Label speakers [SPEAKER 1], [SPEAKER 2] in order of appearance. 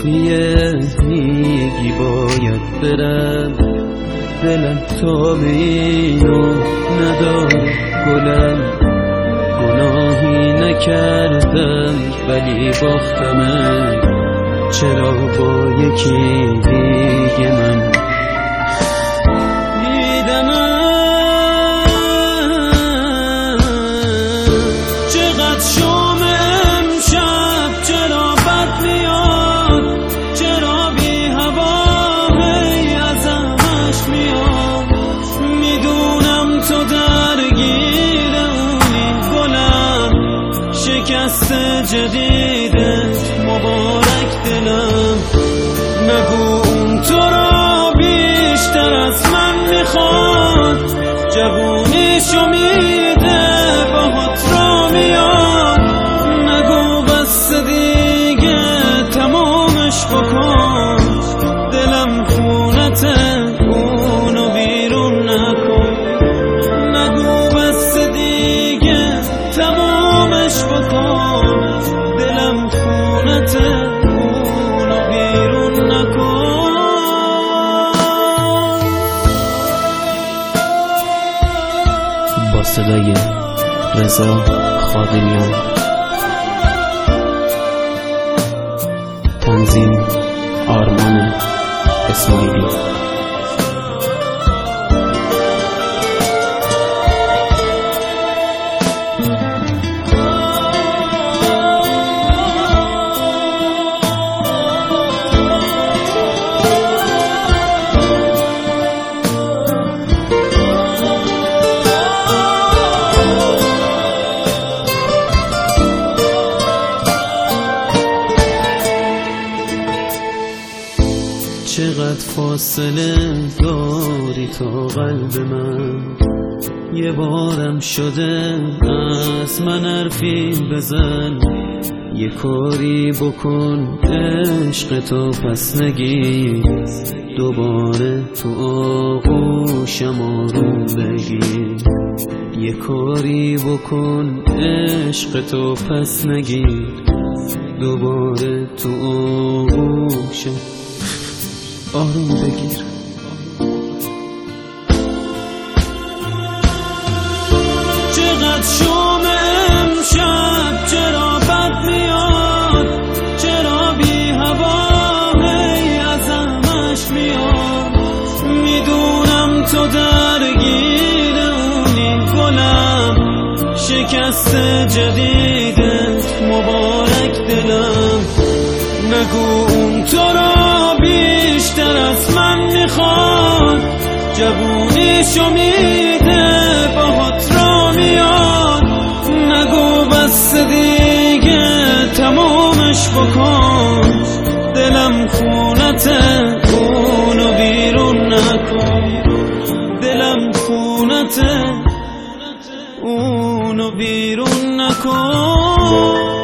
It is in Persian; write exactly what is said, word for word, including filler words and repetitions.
[SPEAKER 1] راهیه میگی باید برم، دلم تاب اینو نداره گلم، گناهی نکردم ولی باختمه، چرا با یکی دیگه من دیدمم. چقدر شام امشب چرا بد میاد، چرا بی هوا هی ازمش میاد، میدونم تو درگیر اونی گلم، شکست جدیدت مبارک دلم، نگو اون تو را بیشتر از من میخواد، جوونیشو میده باهات را میاد، نگو بس دیگه تمامش بکن، دلم خونته اونو بیرون نکن، نگو بس دیگه تمامش بکن، دلم خونته اونو بیرون نکن. با صدای رضا خادمیان، تنظیم آرمان اسماعیلی. چقدر فاصله داری تا قلب من، یه بارم شده از من حرفی بزن، یه کاری بکن عشق تو پس نگیر، دوباره تو آغوشم آروم بگیر، یه کاری بکن عشق تو پس نگیر، دوباره تو آغوشم آروم بگیر. چقدر شام امشب چرا بد میاد، چرا بی هوا هی ازمش میاد، میدونم تو درگیر اونی گلم، شکست جدیدت مبارک دلم، نگو اون تو را بیشتر از من میخواد، جوونیشو میده باهات را میاد، نگو بس دیگه تمامش بکن، دلم خونته اونو بیرون نکن، دلم خونته اونو بیرون نکن.